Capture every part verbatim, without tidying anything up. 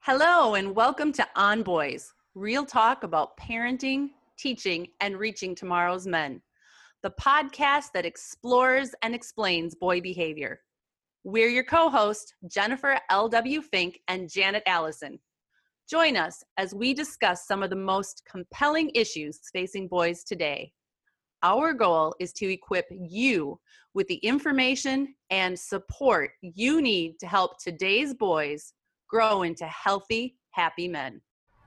Hello and welcome to On Boys, real talk about parenting, teaching, and reaching tomorrow's men. The podcast that explores and explains boy behavior. We're your co-hosts, Jennifer L W. Fink and Janet Allison. Join us as we discuss some of the most compelling issues facing boys today. Our goal is to equip you with the information and support you need to help today's boys grow into healthy, happy men.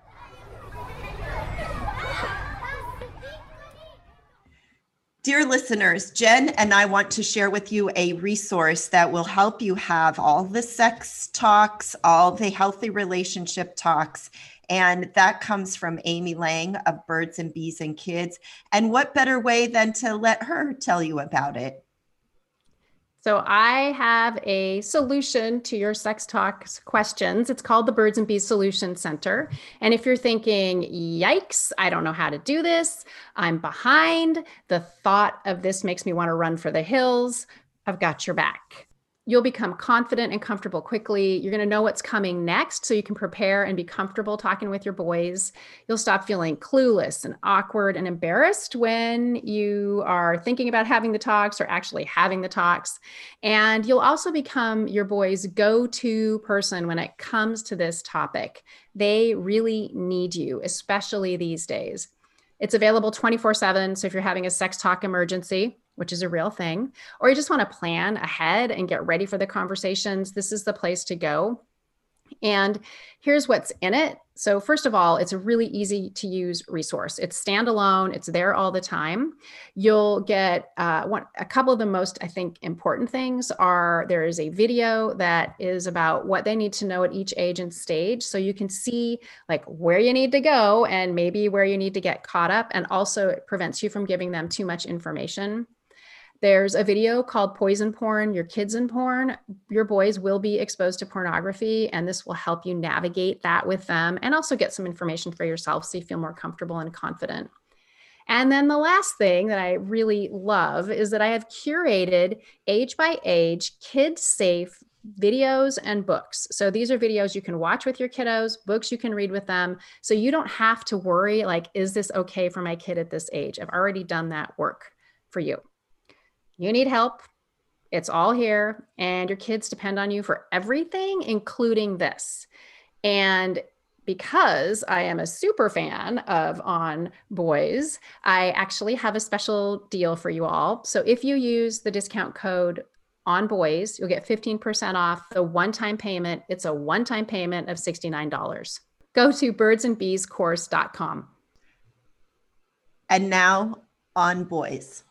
Dear listeners, Jen and I want to share with you a resource that will help you have all the sex talks, all the healthy relationship talks. And that comes from Amy Lang of Birds and Bees and Kids. And what better way than to let her tell you about it? So I have a solution to your sex talk questions. It's called the Birds and Bees Solution Center. And if you're thinking, yikes, I don't know how to do this, I'm behind, the thought of this makes me want to run for the hills, I've got your back. You'll become confident and comfortable quickly. You're going to know what's coming next so you can prepare and be comfortable talking with your boys. You'll stop feeling clueless and awkward and embarrassed when you are thinking about having the talks or actually having the talks. And you'll also become your boys' go-to person when it comes to this topic. They really need you, especially these days. It's available twenty-four seven. So if you're having a sex talk emergency, which is a real thing, or you just want to plan ahead and get ready for the conversations, this is the place to go. And here's what's in it. So first of all, it's a really easy to use resource. It's standalone. It's there all the time. You'll get uh, one, a couple of the most, I think, important things are there is a video that is about what they need to know at each age and stage. So you can see like where you need to go and maybe where you need to get caught up. And also it prevents you from giving them too much information. There's a video called Poison Porn, Your Kids in Porn. Your boys will be exposed to pornography, and this will help you navigate that with them and also get some information for yourself so you feel more comfortable and confident. And then the last thing that I really love is that I have curated age by age, kid-safe videos and books. So these are videos you can watch with your kiddos, books you can read with them. So you don't have to worry, like, is this okay for my kid at this age? I've already done that work for you. You need help. It's all here. And your kids depend on you for everything, including this. And because I am a super fan of On Boys, I actually have a special deal for you all. So if you use the discount code On Boys, you'll get fifteen percent off the one-time payment. It's a one-time payment of sixty-nine dollars. Go to birds and bees course dot com. And now, On Boys.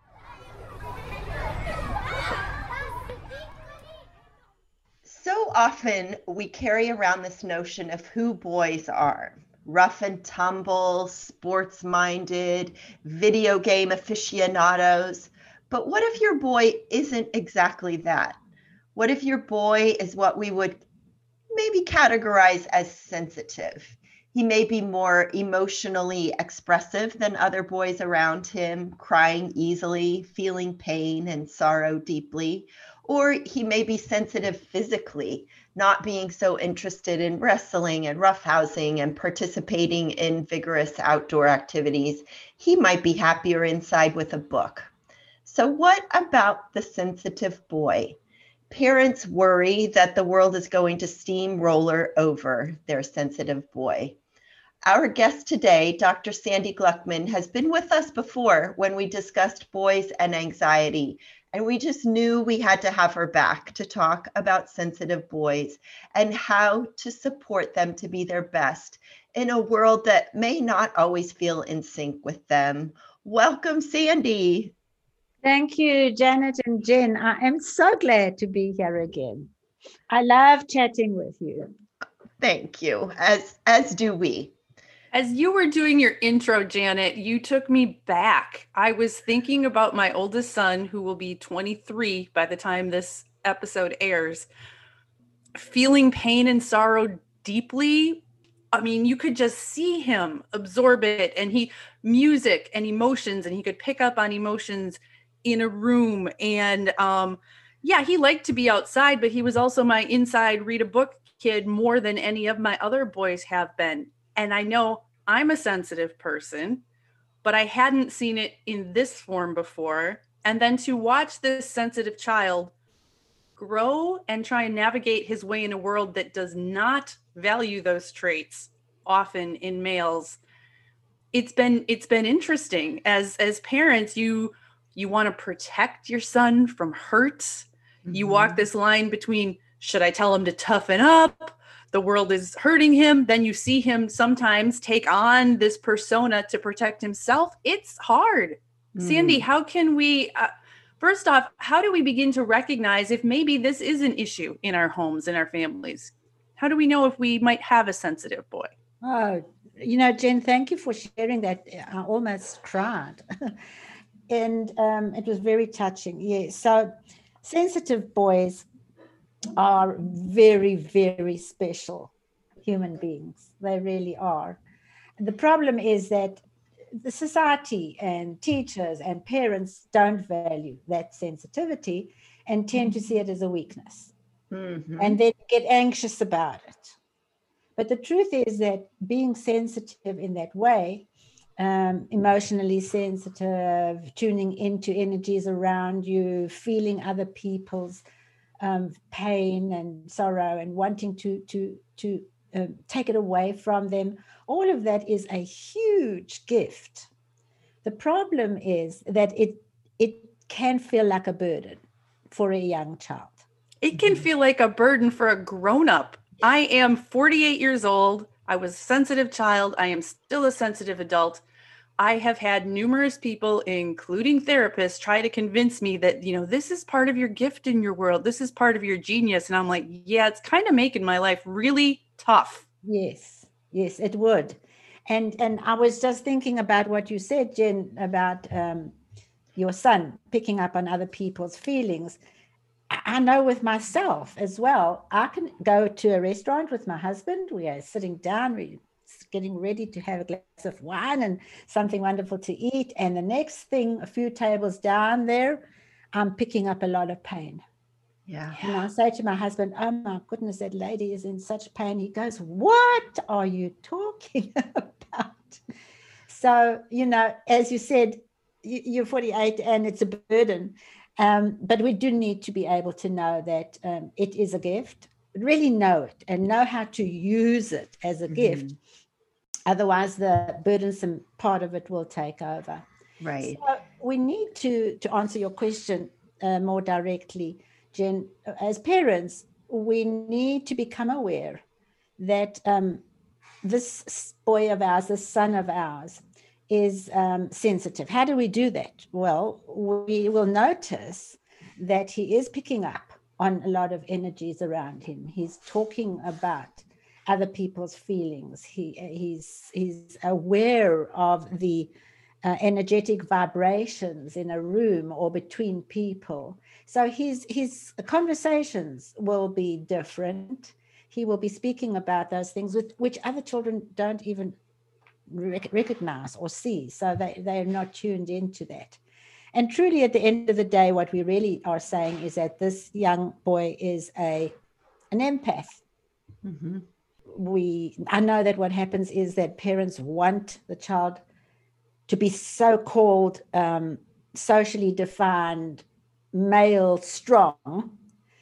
So often we carry around this notion of who boys are. Rough and tumble, sports-minded, video game aficionados. But what if your boy isn't exactly that? What if your boy is what we would maybe categorize as sensitive? He may be more emotionally expressive than other boys around him, crying easily, feeling pain and sorrow deeply. Or he may be sensitive physically, not being so interested in wrestling and roughhousing and participating in vigorous outdoor activities. He might be happier inside with a book. So what about the sensitive boy? Parents worry that the world is going to steamroller over their sensitive boy. Our guest today, Doctor Sandy Gluckman, has been with us before when we discussed boys and anxiety. And we just knew we had to have her back to talk about sensitive boys and how to support them to be their best in a world that may not always feel in sync with them. Welcome, Sandy. Thank you, Janet and Jen. I am so glad to be here again. I love chatting with you. Thank you, as, as do we. As you were doing your intro, Janet, you took me back. I was thinking about my oldest son, who will be twenty-three by the time this episode airs, feeling pain and sorrow deeply. I mean, you could just see him absorb it, and he, music and emotions, and he could pick up on emotions in a room. And um, yeah, he liked to be outside, but he was also my inside read a book kid more than any of my other boys have been. And I know I'm a sensitive person, but I hadn't seen it in this form before. And then to watch this sensitive child grow and try and navigate his way in a world that does not value those traits often in males, it's been it's been interesting. As as parents, you you want to protect your son from hurt. Mm-hmm. You walk this line between, should I tell him to toughen up? The world is hurting him. Then you see him sometimes take on this persona to protect himself. It's hard. Mm. Sandy, how can we, uh, first off, how do we begin to recognize if maybe this is an issue in our homes, in our families? How do we know if we might have a sensitive boy? Oh, you know, Jen, thank you for sharing that. I almost cried. And um, it was very touching. Yeah. So sensitive boys are very, very special human beings. They really are. The problem is that the society and teachers and parents don't value that sensitivity and tend to see it as a weakness. Mm-hmm. And then get anxious about it. But the truth is that being sensitive in that way, um, emotionally sensitive, tuning into energies around you, feeling other people's um, pain and sorrow and wanting to, to, to um, take it away from them, all of that is a huge gift. The problem is that it it can feel like a burden for a young child. It can feel like a burden for a grown-up. I am forty-eight years old. I was a sensitive child. I am still a sensitive adult. I have had numerous people, including therapists, try to convince me that, you know, this is part of your gift in your world. This is part of your genius. And I'm like, yeah, it's kind of making my life really tough. Yes, yes, it would. And and I was just thinking about what you said, Jen, about um, your son picking up on other people's feelings. I know with myself as well, I can go to a restaurant with my husband. We are sitting down, we're getting ready to have a glass of wine and something wonderful to eat. And the next thing, a few tables down there, I'm picking up a lot of pain. Yeah. And I say to my husband, oh my goodness, that lady is in such pain. He goes, what are you talking about? So, you know, as you said, you're forty-eight and it's a burden. Um, but we do need to be able to know that um, it is a gift, really know it and know how to use it as a mm-hmm. gift. Otherwise, the burdensome part of it will take over. Right. So we need to, to answer your question uh, more directly, Jen. As parents, we need to become aware that um, this boy of ours, this son of ours, is um, sensitive. How do we do that? Well, we will notice that he is picking up on a lot of energies around him. He's talking about other people's feelings. He he's he's aware of the uh, energetic vibrations in a room or between people. So his his conversations will be different. He will be speaking about those things with which other children don't even recognize or see, so they, they're not tuned into that. And truly, at the end of the day, what we really are saying is that this young boy is a an empath. Mm-hmm. We I know that what happens is that parents want the child to be so-called um, socially defined male strong,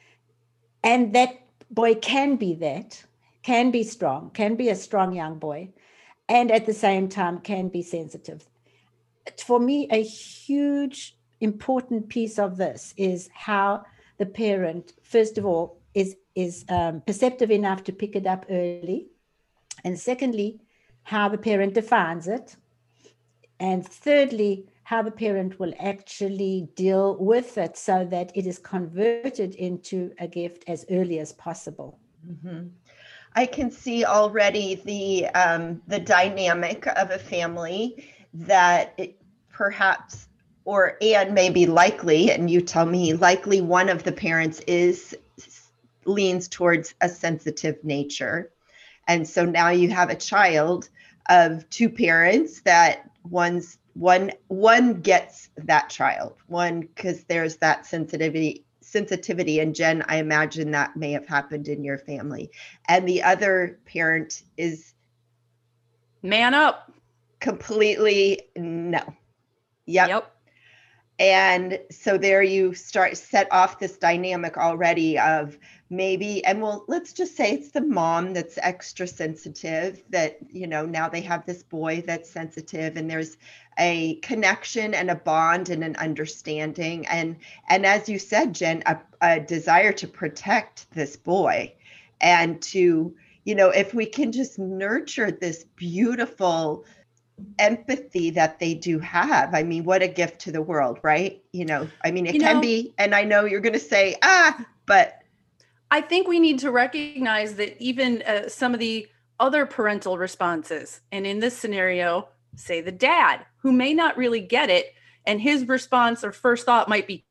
and that boy can be that, can be strong, can be a strong young boy, and at the same time can be sensitive. For me, a huge, important piece of this is how the parent, first of all, is, is um, perceptive enough to pick it up early. And secondly, how the parent defines it. And thirdly, how the parent will actually deal with it so that it is converted into a gift as early as possible. Mm-hmm. I can see already the um, the dynamic of a family that it perhaps, or and maybe likely, and you tell me, likely one of the parents is leans towards a sensitive nature. And so now you have a child of two parents that one's one one gets that child, one because there's that sensitivity sensitivity. And Jen, I imagine that may have happened in your family. And the other parent is man up. Completely no. Yep. Yep. And so there you start set off this dynamic already of maybe, and well, let's just say it's the mom that's extra sensitive, that, you know, now they have this boy that's sensitive, and there's a connection and a bond and an understanding. And, and as you said, Jen, a, a desire to protect this boy, and to, you know, if we can just nurture this beautiful empathy that they do have. I mean, what a gift to the world, right? You know, I mean, it You can know- be, and I know you're going to say, ah, but I think we need to recognize that even uh, some of the other parental responses, and in this scenario, say the dad, who may not really get it, and his response or first thought might be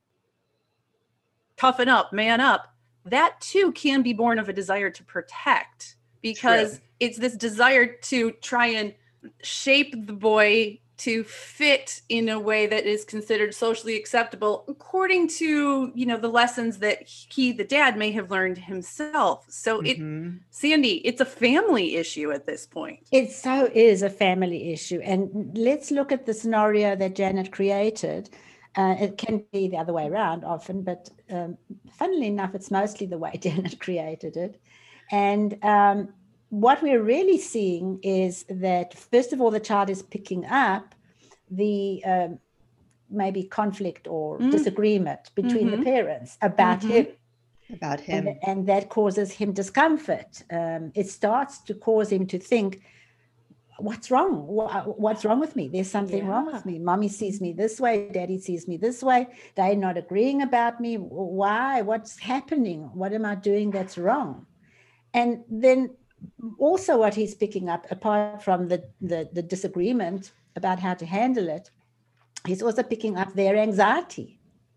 toughen up, man up, that too can be born of a desire to protect, because True. it's this desire to try and shape the boy to fit in a way that is considered socially acceptable according to, you know, the lessons that he, the dad, may have learned himself. So it, Mhm. Sandy, it's a family issue at this point. It so is a family issue. And let's look at the scenario that Janet created. Uh, it can be the other way around often, but um, funnily enough, it's mostly the way Janet created it. And um, what we're really seeing is that, first of all, the child is picking up the um, maybe conflict or Mm. disagreement between Mhm. the parents about Mhm. him. About him. And, and that causes him discomfort. Um, it starts to cause him to think, what's wrong? Wha- What's wrong with me? There's something wrong with Yeah. me. Mommy sees me this way. Daddy sees me this way. They're not agreeing about me. Why? What's happening? What am I doing that's wrong? And then also what he's picking up, apart from the, the, the disagreement about how to handle it, he's also picking up their anxiety.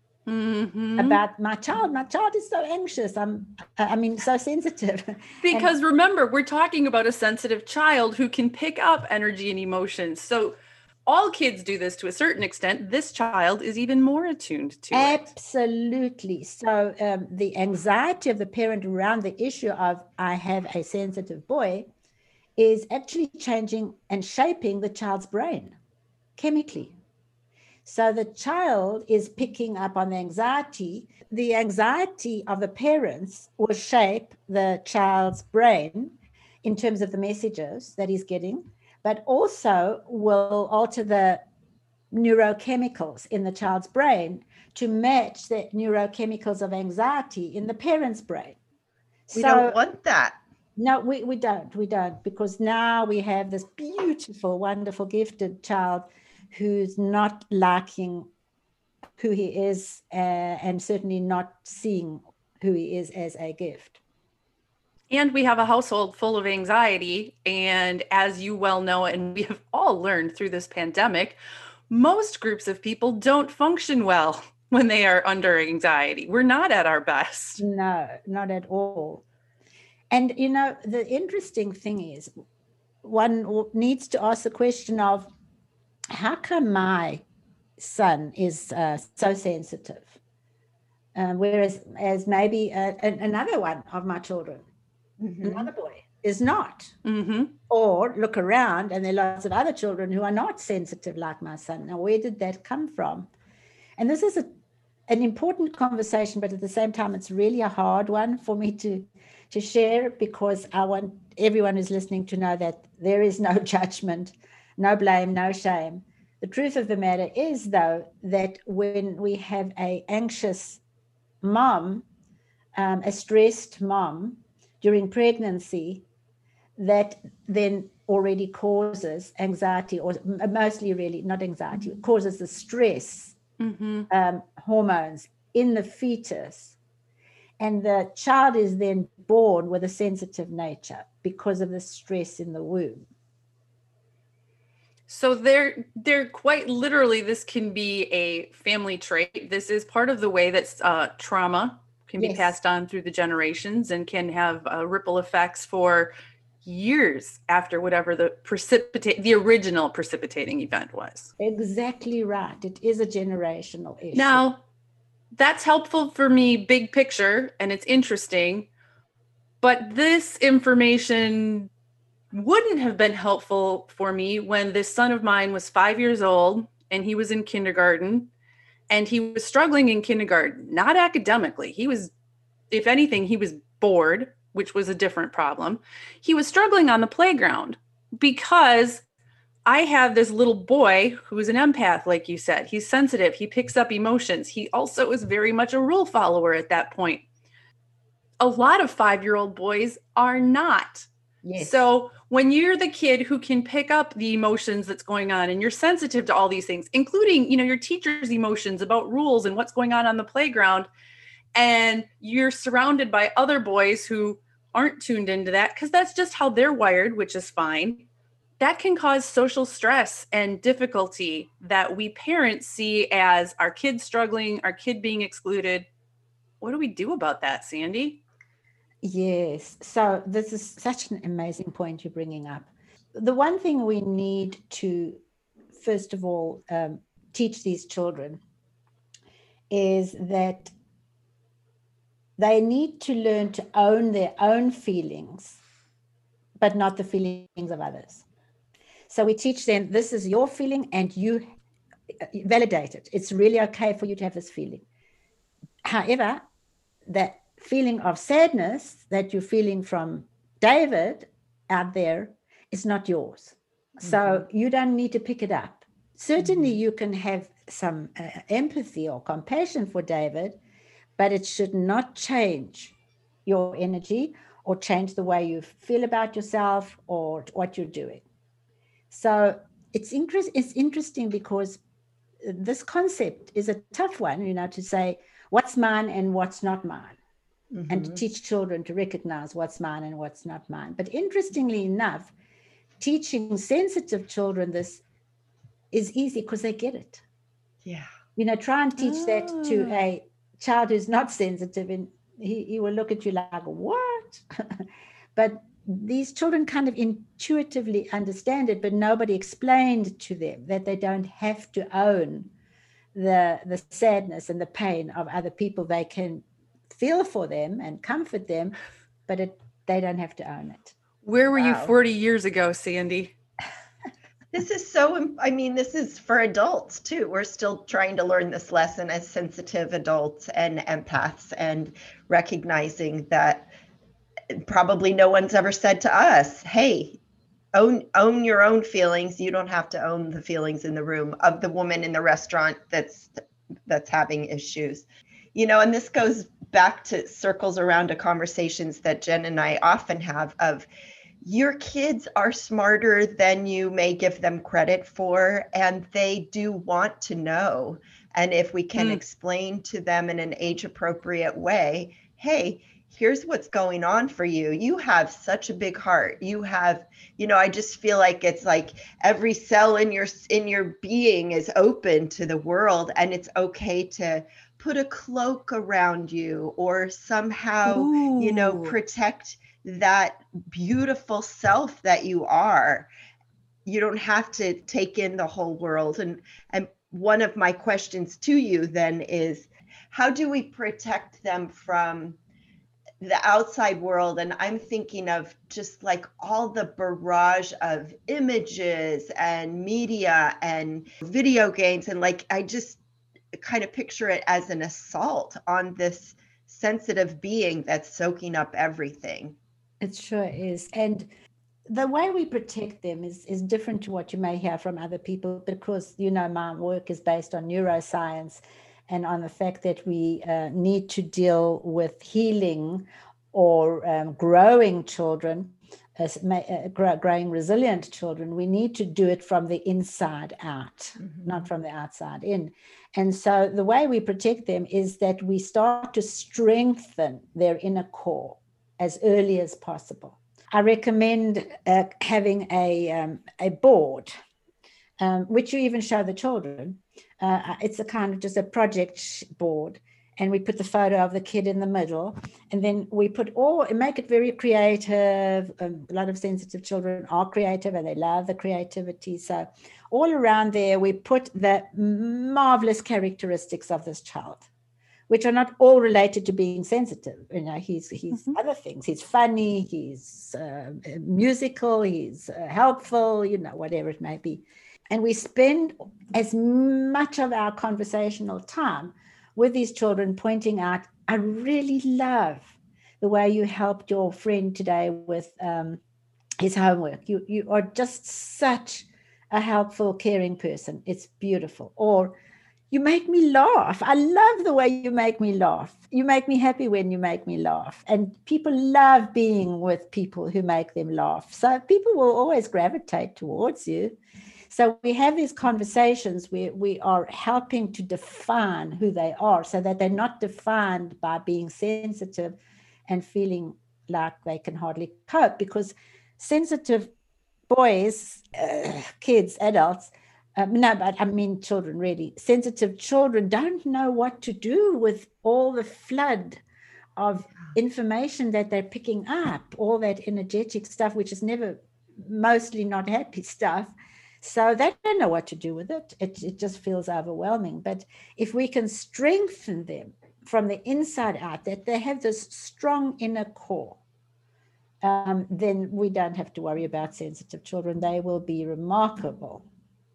Mhm. About my child. My child is so anxious. I'm, I mean, so sensitive. Because remember, we're talking about a sensitive child who can pick up energy and emotions. So all kids do this to a certain extent. This child is even more attuned to it. Absolutely. So um, the anxiety of the parent around the issue of I have a sensitive boy is actually changing and shaping the child's brain chemically. So the child is picking up on the anxiety. The anxiety of the parents will shape the child's brain in terms of the messages that he's getting, but also will alter the neurochemicals in the child's brain to match the neurochemicals of anxiety in the parent's brain. We So don't want that. no, we, we don't, we don't, because now we have this beautiful, wonderful, gifted child who's not liking who he is uh, and certainly not seeing who he is as a gift. And we have a household full of anxiety. And as you well know, and we have all learned through this pandemic, most groups of people don't function well when they are under anxiety. We're not at our best. No, not at all. And, you know, the interesting thing is one needs to ask the question of how come my son is uh, so sensitive? Uh, whereas as maybe uh, another one of my children, Mhm. another boy, is not. Mm-hmm. Or look around and there are lots of other children who are not sensitive like my son. Now, where did that come from? And this is a, an important conversation, but at the same time, it's really a hard one for me to, to share, because I want everyone who's listening to know that there is no judgment, no blame, no shame. The truth of the matter is, though, that when we have an anxious mom, um, a stressed mom during pregnancy, that then already causes anxiety, or mostly really not anxiety, it causes the stress Mm-hmm. um, hormones in the fetus. And the child is then born with a sensitive nature because of the stress in the womb. So they're they're quite literally, this can be a family trait. This is part of the way that uh, trauma can be Yes. passed on through the generations and can have uh, ripple effects for years after whatever the precipitate the original precipitating event was. Exactly right. It is a generational issue. Now, that's helpful for me, big picture, and it's interesting. But this information wouldn't have been helpful for me when this son of mine was five years old and he was in kindergarten, and he was struggling in kindergarten, not academically. He was, if anything, he was bored, which was a different problem. He was struggling on the playground because I have this little boy who's an empath, like you said. He's sensitive. He picks up emotions. He also is very much a rule follower at that point. A lot of five-year-old boys are not. Yes. So when you're the kid who can pick up the emotions that's going on and you're sensitive to all these things, including, you know, your teacher's emotions about rules and what's going on on the playground, and you're surrounded by other boys who aren't tuned into that because that's just how they're wired, which is fine. That can cause social stress and difficulty that we parents see as our kid struggling, our kid being excluded. What do we do about that, Sandy? Yes. So this is such an amazing point you're bringing up. The one thing we need to, first of all, um, teach these children is that they need to learn to own their own feelings, but not the feelings of others. So we teach them, this is your feeling and you validate it. It's really okay for you to have this feeling. However, that feeling of sadness that you're feeling from David out there is not yours. Mm-hmm. So you don't need to pick it up. Certainly mm-hmm. you can have some uh, empathy or compassion for David, but it should not change your energy or change the way you feel about yourself or what you're doing. So it's, interest, it's interesting because this concept is a tough one, you know, to say what's mine and what's not mine, mm-hmm. and to teach children to recognize what's mine and what's not mine. But interestingly enough, teaching sensitive children this is easy because they get it. Yeah. You know, try and teach oh. that to a child who's not sensitive and he, he will look at you like, what? But these children kind of intuitively understand it, but nobody explained to them that they don't have to own the, the sadness and the pain of other people. They can feel for them and comfort them, but it, they don't have to own it. Where were Wow. you forty years ago, Sandy? This is so, I mean, this is for adults too. We're still trying to learn this lesson as sensitive adults and empaths, and recognizing that probably no one's ever said to us, hey, own own your own feelings. You don't have to own the feelings in the room of the woman in the restaurant that's that's having issues. You know, and this goes back to circles around to conversations that Jen and I often have of, your kids are smarter than you may give them credit for, and they do want to know. And if we can mm. explain to them in an age appropriate way, hey, here's what's going on for you. You have such a big heart. You have, you know, I just feel like it's like every cell in your in your being is open to the world, and it's okay to put a cloak around you or somehow, Ooh. you know, protect that beautiful self that you are. You don't have to take in the whole world. And and one of my questions to you then is, how do we protect them from the outside world? And I'm thinking of just like all the barrage of images and media and video games, and like I just kind of picture it as an assault on this sensitive being that's soaking up everything. It sure is. And the way we protect them is, is different to what you may hear from other people, because, you know, my work is based on neuroscience and on the fact that we uh, need to deal with healing or um, growing children, as uh, grow, growing resilient children. We need to do it from the inside out, mm-hmm. not from the outside in. And so the way we protect them is that we start to strengthen their inner core as early as possible. I recommend uh, having a, um, a board, um, which you even show the children. Uh, it's a kind of just a project board, and we put the photo of the kid in the middle, and then we put all, make it very creative. Um, a lot of sensitive children are creative and they love the creativity. So all around there, we put the marvelous characteristics of this child. which are not all related to being sensitive. You know, he's he's Mhm. other things. He's funny, he's uh, musical, he's uh, helpful, you know, whatever it may be. And we spend as much of our conversational time with these children pointing out, I really love the way you helped your friend today with um, his homework. You, you are just such a helpful, caring person. It's beautiful. Or you make me laugh. I love the way you make me laugh. You make me happy when you make me laugh. And people love being with people who make them laugh. So people will always gravitate towards you. So we have these conversations where we are helping to define who they are so that they're not defined by being sensitive and feeling like they can hardly cope, because sensitive boys, uh, kids, adults, um, no, but I mean children really, sensitive children don't know what to do with all the flood of information that they're picking up, all that energetic stuff, which is never, mostly not happy stuff. So they don't know what to do with it. It, it just feels overwhelming. But if we can strengthen them from the inside out, that they have this strong inner core, um, then we don't have to worry about sensitive children. They will be remarkable.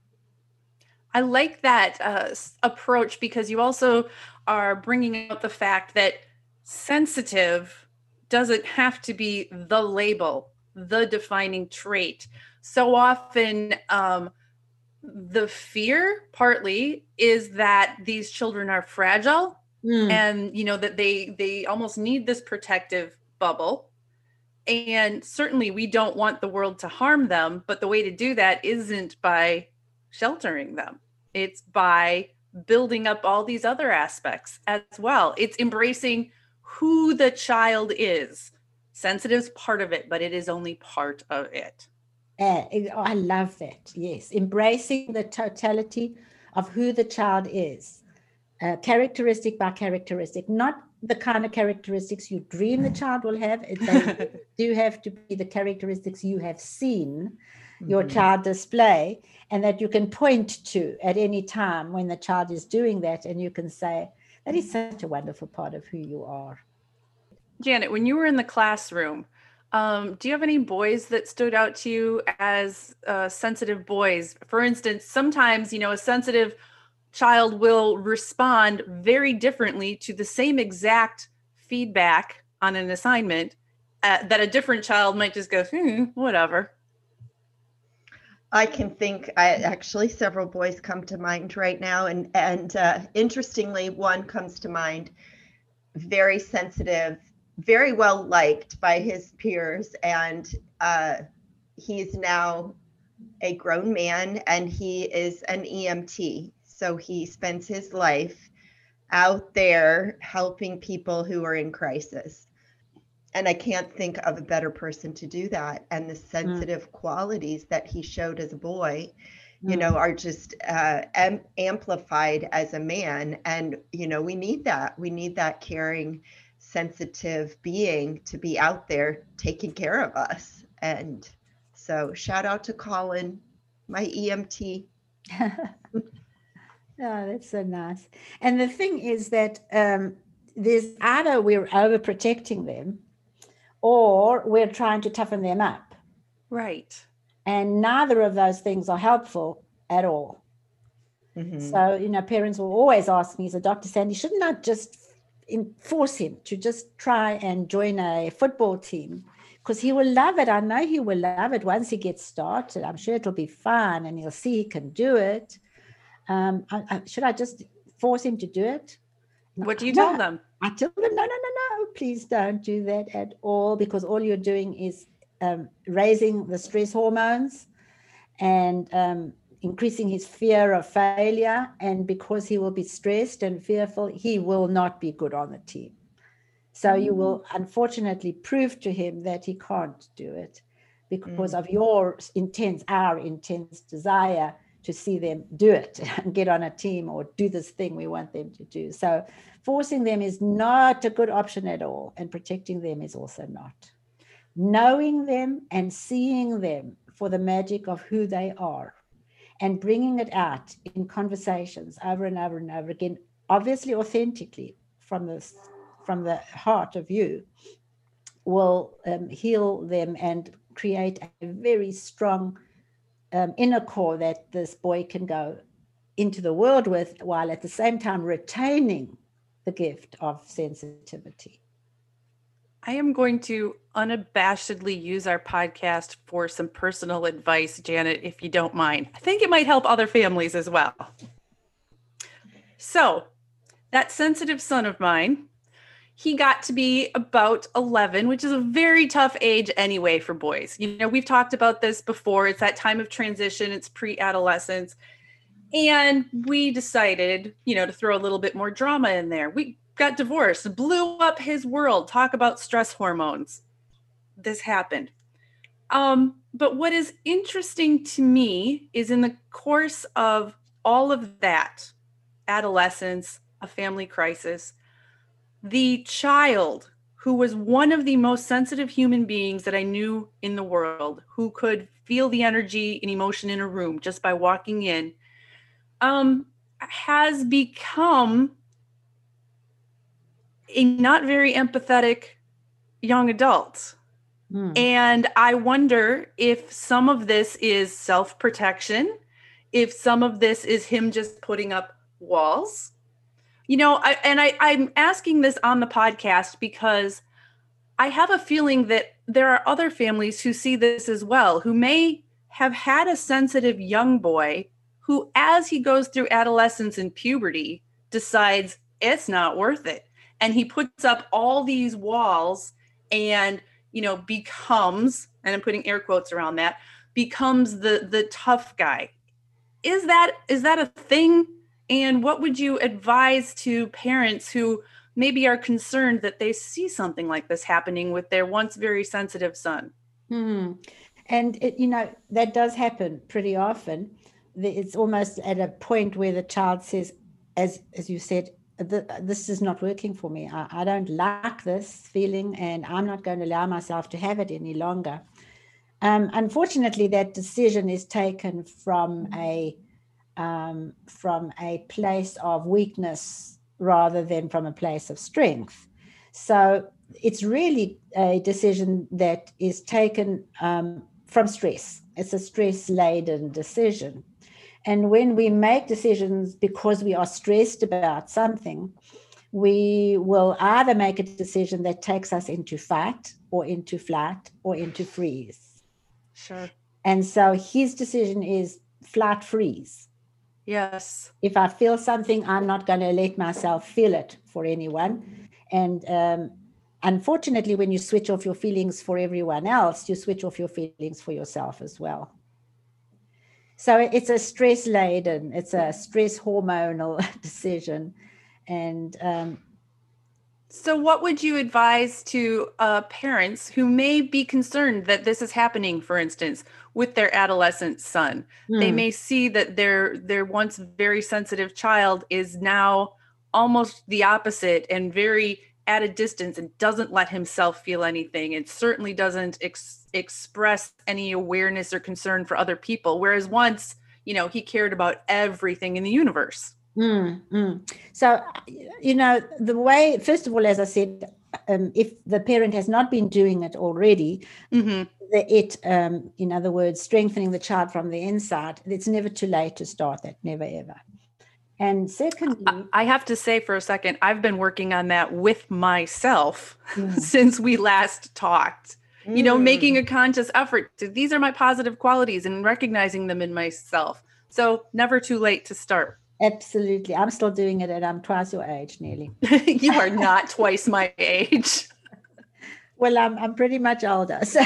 I like that uh, s- approach, because you also are bringing out the fact that sensitive doesn't have to be the label, the defining trait. So often, um, the fear partly is that these children are fragile, Mm. and you know that they they almost need this protective bubble. And certainly we don't want the world to harm them, but the way to do that isn't by sheltering them. It's by building up all these other aspects as well. It's embracing who the child is. Sensitive is part of it, but it is only part of it. Uh, I love that. Yes. Embracing the totality of who the child is, uh, characteristic by characteristic, not the kind of characteristics you dream the child will have. They do have to be the characteristics you have seen your Mhm. child display, and that you can point to at any time when the child is doing that, and you can say, that is such a wonderful part of who you are. Janet, when you were in the classroom, um, do you have any boys that stood out to you as uh, sensitive boys? For instance, sometimes, you know, a sensitive child will respond very differently to the same exact feedback on an assignment uh, that a different child might just go, hmm, whatever. I can think, I actually, several boys come to mind right now. And, and uh, interestingly, one comes to mind, very sensitive, very well liked by his peers. And uh, he's now a grown man, and he is an E M T. So he spends his life out there helping people who are in crisis. And I can't think of a better person to do that. And the sensitive mm. qualities that he showed as a boy, you mm. know, are just uh, am- amplified as a man. And, you know, we need that. We need that caring, sensitive being to be out there taking care of us. And so shout out to Colin, my E M T. Oh, that's so nice. And the thing is that um, there's either we're overprotecting them, or we're trying to toughen them up. Right. And neither of those things are helpful at all. Mm-hmm. So, you know, parents will always ask me, so Doctor Sandy, shouldn't I just force him to just try and join a football team? Because he will love it. I know he will love it once he gets started. I'm sure it'll be fun, and he'll see he can do it. Um, I, I, should I just force him to do it? What do you no, tell them? I tell them, no, no, no, no, please don't do that at all, because all you're doing is um, raising the stress hormones and um, increasing his fear of failure. And because he will be stressed and fearful, he will not be good on the team. So mm. you will unfortunately prove to him that he can't do it because mm. of your intense, our intense desire to see them do it and get on a team or do this thing we want them to do. So forcing them is not a good option at all, and protecting them is also not. Knowing them and seeing them for the magic of who they are and bringing it out in conversations over and over and over again, obviously authentically, from the from the heart of you will um, heal them and create a very strong um, inner core that this boy can go into the world with, while at the same time retaining the gift of sensitivity. I am going to unabashedly use our podcast for some personal advice, Janet, if you don't mind. I think it might help other families as well. So, that sensitive son of mine, he got to be about eleven, which is a very tough age anyway for boys. You know, we've talked about this before. It's that time of transition, it's pre-adolescence. And we decided, you know, to throw a little bit more drama in there. We got divorced, blew up his world, talk about stress hormones. This happened. Um, but what is interesting to me is in the course of all of that, adolescence, a family crisis, the child who was one of the most sensitive human beings that I knew in the world, who could feel the energy and emotion in a room just by walking in, um, has become a not very empathetic young adult. Mm. And I wonder if some of this is self-protection, if some of this is him just putting up walls. You know, I, and I, I'm asking this on the podcast because I have a feeling that there are other families who see this as well, who may have had a sensitive young boy who, as he goes through adolescence and puberty, decides it's not worth it. And he puts up all these walls and, you know, becomes, and I'm putting air quotes around that, becomes the the tough guy. Is that is that a thing? And what would you advise to parents who maybe are concerned that they see something like this happening with their once very sensitive son? Hmm. And, it, you know, that does happen pretty often. It's almost at a point where the child says, as as you said, this is not working for me. I, I don't like this feeling, and I'm not going to allow myself to have it any longer. Um, unfortunately, that decision is taken from a um, from a place of weakness rather than from a place of strength. So it's really a decision that is taken um, from stress. It's a stress-laden decision. And when we make decisions because we are stressed about something, we will either make a decision that takes us into fight or into flight or into freeze. Sure. And so his decision is flight freeze. Yes. If I feel something, I'm not going to let myself feel it for anyone. And um, unfortunately, when you switch off your feelings for everyone else, you switch off your feelings for yourself as well. So it's a stress-laden, it's a stress hormonal decision. And um, so what would you advise to uh, parents who may be concerned that this is happening, for instance, with their adolescent son? Mm. They may see that their their once very sensitive child is now almost the opposite and very at a distance and doesn't let himself feel anything. It certainly doesn't ex- express any awareness or concern for other people. Whereas once, you know, he cared about everything in the universe. Mm, mm. So, you know, the way, first of all, as I said, um, if the parent has not been doing it already, mm-hmm. the, it, um, in other words, strengthening the child from the inside, it's never too late to start that, never ever. And secondly, I have to say for a second, I've been working on that with myself mm. since we last talked, mm. you know, making a conscious effort to, these are my positive qualities and recognizing them in myself. So never too late to start. Absolutely. I'm still doing it and I'm twice your age nearly. You are not twice my age. Well, I'm I'm pretty much older. So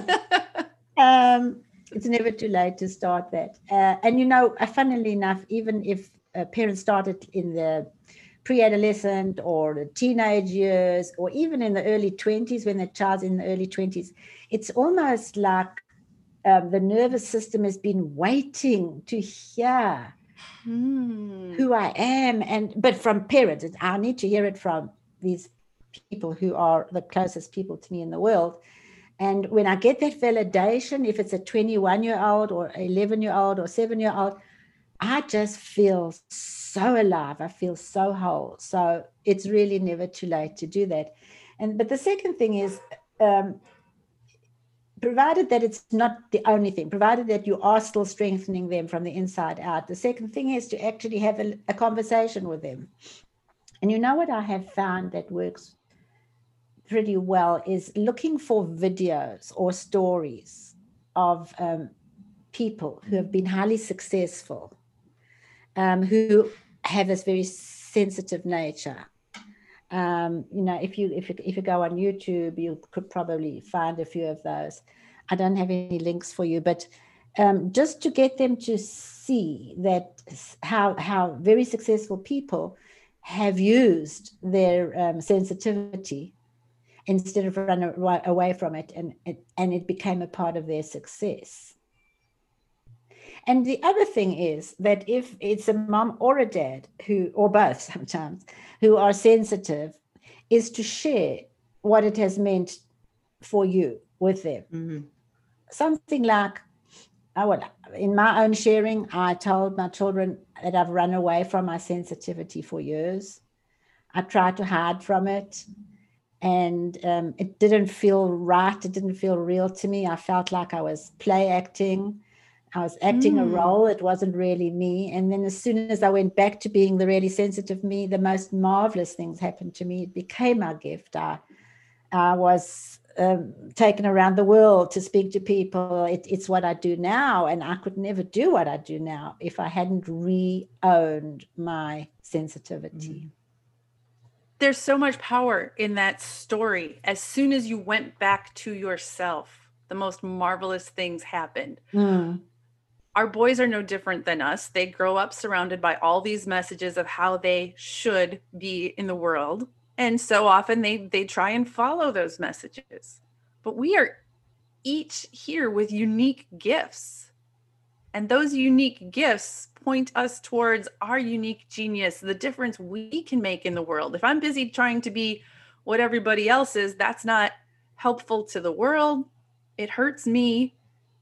um, it's never too late to start that. Uh, and, you know, funnily enough, even if Uh, parents started in the pre-adolescent or the teenage years, or even in the early twenties, when the child's in the early twenties, it's almost like um, the nervous system has been waiting to hear hmm. who I am. And but from parents, I need to hear it from these people who are the closest people to me in the world. And when I get that validation, if it's a twenty-one-year-old or eleven-year-old or seven-year-old, I just feel so alive. I feel so whole. So it's really never too late to do that. And but the second thing is, um, provided that it's not the only thing, provided that you are still strengthening them from the inside out, the second thing is to actually have a, a conversation with them. And you know what I have found that works pretty well is looking for videos or stories of um, people who have been highly successful, um, who have this very sensitive nature. Um, you know, if you if you if you go on YouTube, you could probably find a few of those. I don't have any links for you, but um, just to get them to see that how how very successful people have used their um, sensitivity instead of running away from it, and and it became a part of their success. And the other thing is that if it's a mom or a dad who, or both sometimes, who are sensitive, is to share what it has meant for you with them. Mm-hmm. Something like, oh, well, in my own sharing, I told my children that I've run away from my sensitivity for years. I tried to hide from it, and um, it didn't feel right. It didn't feel real to me. I felt like I was play acting. I was acting mm. a role. It wasn't really me. And then as soon as I went back to being the really sensitive me, the most marvelous things happened to me. It became my gift. I, I was um, taken around the world to speak to people. It, it's what I do now. And I could never do what I do now if I hadn't re-owned my sensitivity. Mm. There's so much power in that story. As soon as you went back to yourself, the most marvelous things happened. Mm. Our boys are no different than us. They grow up surrounded by all these messages of how they should be in the world. And so often they, they try and follow those messages. But we are each here with unique gifts. And those unique gifts point us towards our unique genius, the difference we can make in the world. If I'm busy trying to be what everybody else is, that's not helpful to the world. It hurts me.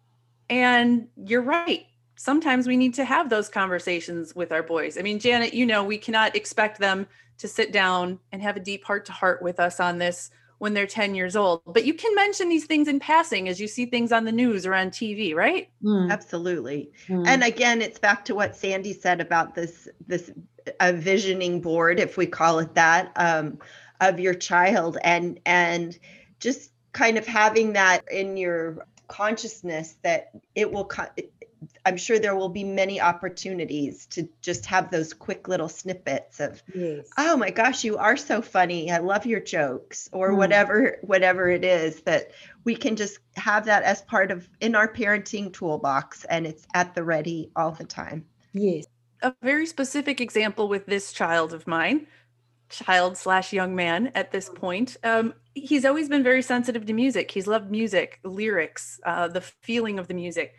And you're right. Sometimes we need to have those conversations with our boys. I mean, Janet, you know, we cannot expect them to sit down and have a deep heart to heart with us on this when they're ten years old. But you can mention these things in passing as you see things on the news or on T V, right? Mm. Absolutely. Mm. And again, it's back to what Sandy said about this, this uh, visioning board, if we call it that, um, of your child, and, and just kind of having that in your consciousness that it will, I'm sure there will be many opportunities to just have those quick little snippets of, yes. Oh my gosh, you are so funny. I love your jokes, or mm. whatever, whatever it is, that we can just have that as part of in our parenting toolbox, and it's at the ready all the time. Yes. A very specific example with this child of mine, child slash young man at this point. Um, he's always been very sensitive to music. He's loved music, lyrics, uh, the feeling of the music.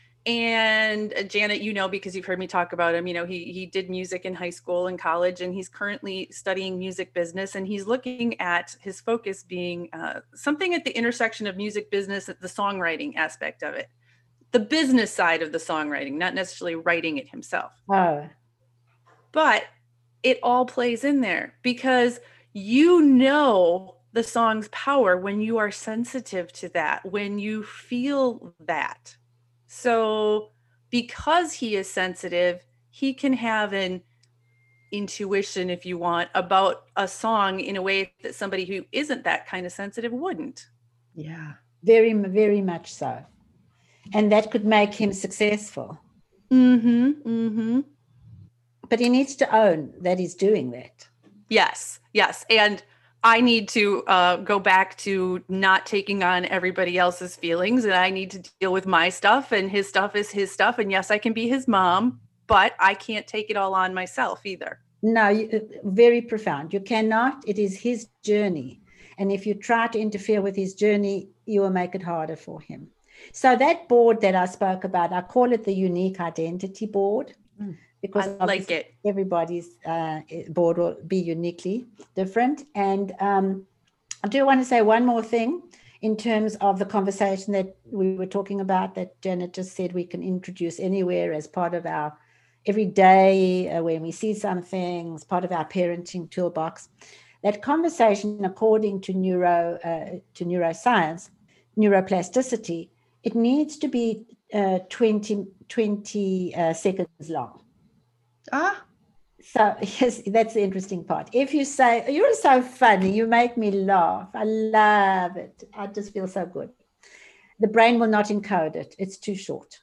And uh, Janet, you know, because you've heard me talk about him, you know, he he did music in high school and college, and he's currently studying music business, and he's looking at his focus being uh, something at the intersection of music business, the songwriting aspect of it, the business side of the songwriting, not necessarily writing it himself. Oh. But it all plays in there, because you know the song's power when you are sensitive to that, when you feel that. So because he is sensitive, he can have an intuition, if you want, about a song in a way that somebody who isn't that kind of sensitive wouldn't. Yeah, very, very much so. And that could make him successful. Mm-hmm, mm-hmm. But he needs to own that he's doing that. Yes, yes. And I need to uh, go back to not taking on everybody else's feelings, and I need to deal with my stuff, and his stuff is his stuff. And yes, I can be his mom, but I can't take it all on myself either. No, you, very profound. You cannot. It is his journey. And if you try to interfere with his journey, you will make it harder for him. So that board that I spoke about, I call it the unique identity board. Mm. Because I like it. Everybody's uh, board will be uniquely different. And um, I do want to say one more thing in terms of the conversation that we were talking about, that Janet just said we can introduce anywhere as part of our every day uh, when we see something as part of our parenting toolbox. That conversation, according to neuro uh, to neuroscience, neuroplasticity, it needs to be uh, twenty, twenty uh, seconds long. Ah. So yes, that's the interesting part. If you say, "You're so funny, you make me laugh, I love it, I just feel so good," the brain will not encode it. It's too short.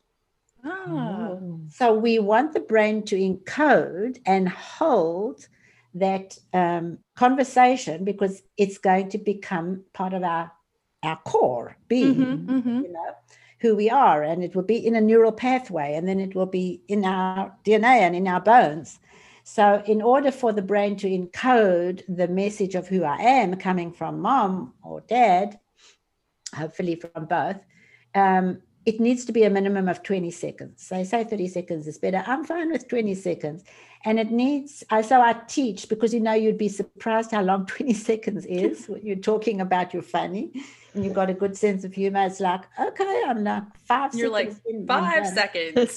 Ah. So we want the brain to encode and hold that um, conversation, because it's going to become part of our our core being, Mm-hmm, mm-hmm. you know, who we are, and it will be in a neural pathway, and then it will be in our D N A and in our bones. So in order for the brain to encode the message of who I am, coming from mom or dad, hopefully from both, um, it needs to be a minimum of twenty seconds. They say thirty seconds is better. I'm fine with twenty seconds. And it needs, so I teach, because, you know, you'd be surprised how long twenty seconds is when you're talking about you're funny and you've got a good sense of humor. It's like, okay, I'm like five You're seconds. like, in, five seconds.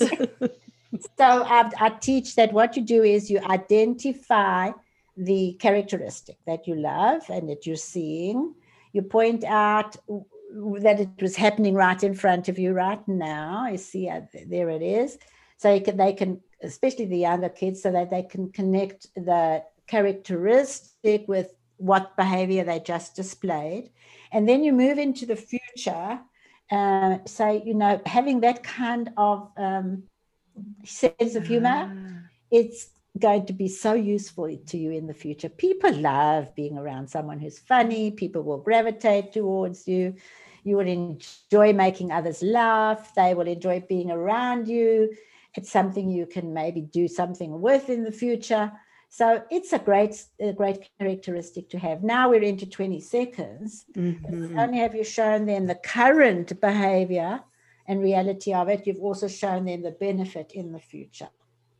So I, I teach that what you do is you identify the characteristic that you love and that you're seeing. You point out that it was happening right in front of you right now. You see, uh, there it is. So you can, they can, especially the younger kids, so that they can connect the characteristic with what behavior they just displayed. And then you move into the future. Uh, so, you know, having that kind of um, sense of humor, ah. it's going to be so useful to you in the future. People love being around someone who's funny. People will gravitate towards you. You will enjoy making others laugh. They will enjoy being around you. It's something you can maybe do something with in the future. So it's a great, a great characteristic to have. Now we're into twenty seconds. Mm-hmm. Not only have you shown them the current behavior and reality of it, you've also shown them the benefit in the future.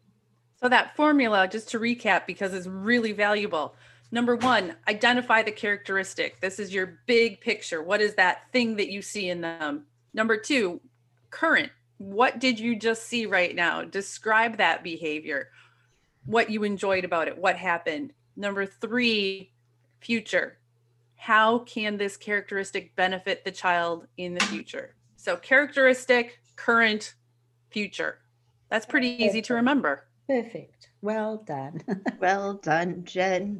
So that formula, just to recap, because it's really valuable. Number one, identify the characteristic. This is your big picture. What is that thing that you see in them? Number two, current. What did you just see right now? Describe that behavior, what you enjoyed about it, what happened. Number three, future. How can this characteristic benefit the child in the future? So characteristic, current, future. That's pretty easy to remember. Perfect. Well done. Well done, Jen.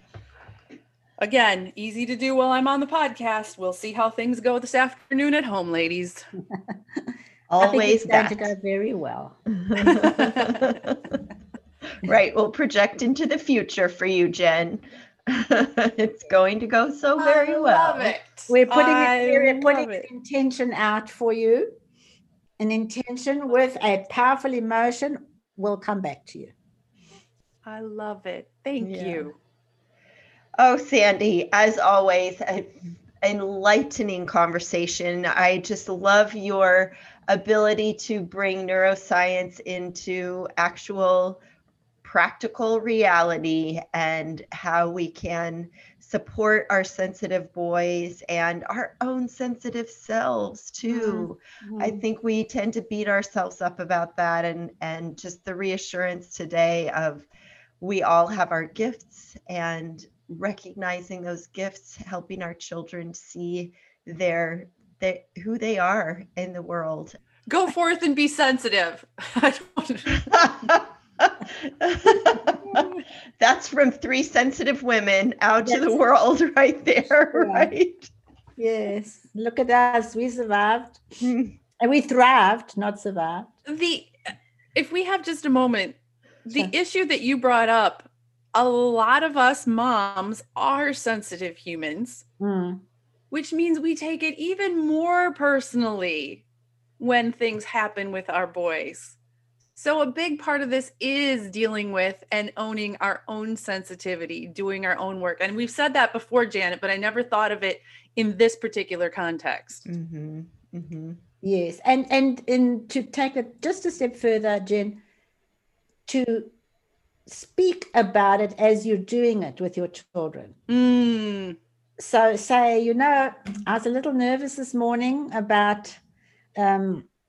Again, easy to do while I'm on the podcast. We'll see how things go this afternoon at home, ladies. Always I think it's that. going to go very well. Right. We'll project into the future for you, Jen. It's going to go so very I well. Love it. We're putting, I it, we're putting it. an intention out for you. An intention with a powerful emotion will come back to you. I love it. Thank Yeah. you. Oh, Sandy, as always, an enlightening conversation. I just love your ability to bring neuroscience into actual practical reality and how we can support our sensitive boys and our own sensitive selves too. Mm-hmm. I think we tend to beat ourselves up about that, and and just the reassurance today of we all have our gifts, and recognizing those gifts, helping our children see their, their who they are in the world. Go forth and be sensitive. That's from three sensitive women out yes. to the world right there, yeah. right? Yes. Look at us. We survived. And we thrived, not survived. The if we have just a moment, the sure. issue that you brought up, a lot of us moms are sensitive humans, mm. which means we take it even more personally when things happen with our boys. So a big part of this is dealing with and owning our own sensitivity, doing our own work. And we've said that before, Janet, but I never thought of it in this particular context. Mm-hmm. Mm-hmm. Yes. And, and, and to take it just a step further, Jen, to speak about it as you're doing it with your children. Mm. So say, you know, I was a little nervous this morning about... Um,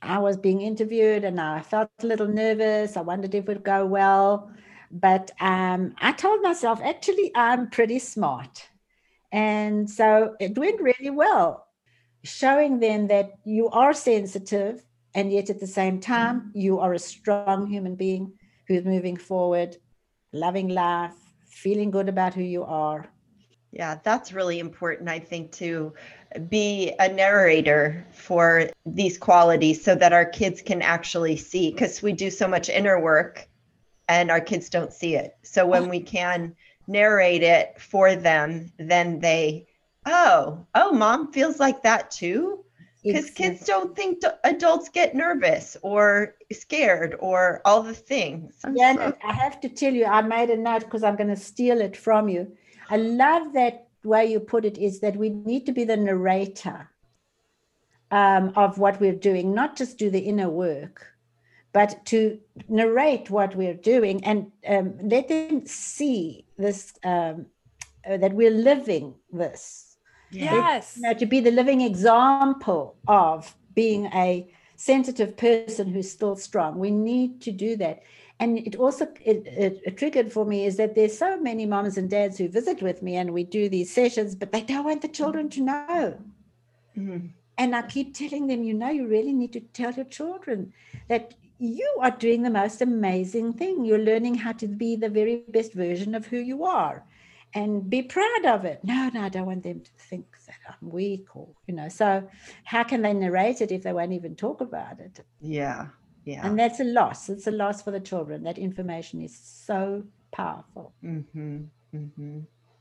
I was being interviewed and I felt a little nervous. I wondered if it would go well. But um, I told myself, actually, I'm pretty smart. And so it went really well, showing them that you are sensitive and yet at the same time, you are a strong human being who's moving forward, loving life, feeling good about who you are. Yeah, that's really important, I think, to be a narrator for these qualities so that our kids can actually see, because we do so much inner work and our kids don't see it. So when we can narrate it for them, then they, oh, oh, mom feels like that too. Because Exactly. kids don't think t- adults get nervous or scared or all the things. Yeah, So- and I have to tell you, I made a note because I'm going to steal it from you. I love that way you put it, is that we need to be the narrator um, of what we're doing, not just do the inner work, but to narrate what we're doing and um, let them see this, um, uh, that we're living this. Yes. You know, to be the living example of being a sensitive person who's still strong. We need to do that. And it also it, it, it triggered for me is that there's so many moms and dads who visit with me and we do these sessions, but they don't want the children to know. Mm-hmm. And I keep telling them, you know, you really need to tell your children that you are doing the most amazing thing. You're learning how to be the very best version of who you are. And be proud of it. No, no, I don't want them to think that I'm weak or, you know, so how can they narrate it if they won't even talk about it? Yeah, yeah. And that's a loss. It's a loss for the children. That information is so powerful. Mm-hmm. Mm-hmm.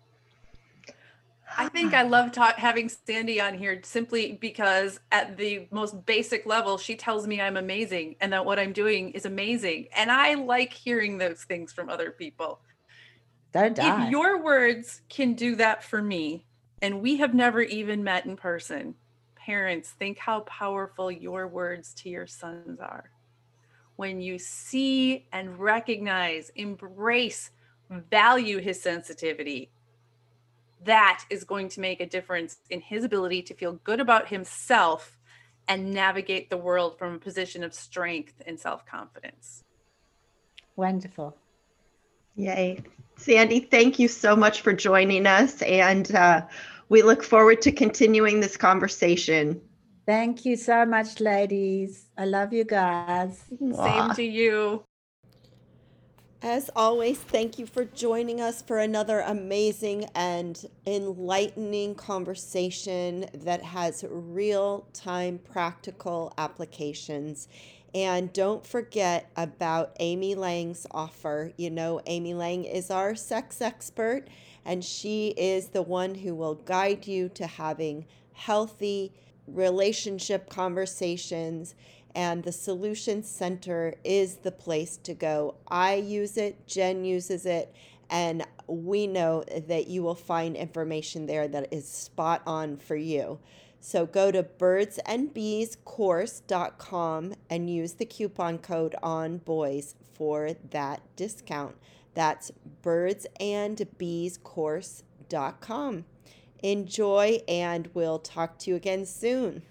I think I love ta- having Sandy on here simply because at the most basic level, she tells me I'm amazing and that what I'm doing is amazing. And I like hearing those things from other people. Don't die. If your words can do that for me, and we have never even met in person, parents, think how powerful your words to your sons are. When you see and recognize, embrace, value his sensitivity, that is going to make a difference in his ability to feel good about himself and navigate the world from a position of strength and self-confidence. Wonderful. Yay. Sandy, thank you so much for joining us. And uh, we look forward to continuing this conversation. Thank you so much, ladies. I love you guys. Same to you. As always, thank you for joining us for another amazing and enlightening conversation that has real-time practical applications. And don't forget about Amy Lang's offer. You know, Amy Lang is our sex expert, and she is the one who will guide you to having healthy relationship conversations. And the Solution Center is the place to go. I use it, Jen uses it, and we know that you will find information there that is spot on for you. So go to birds and bees course dot com and use the coupon code on boys for that discount. That's birds and bees course dot com. Enjoy, and we'll talk to you again soon.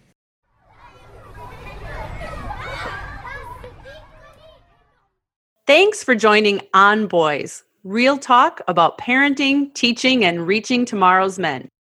Thanks for joining On Boys, real talk about parenting, teaching, and reaching tomorrow's men.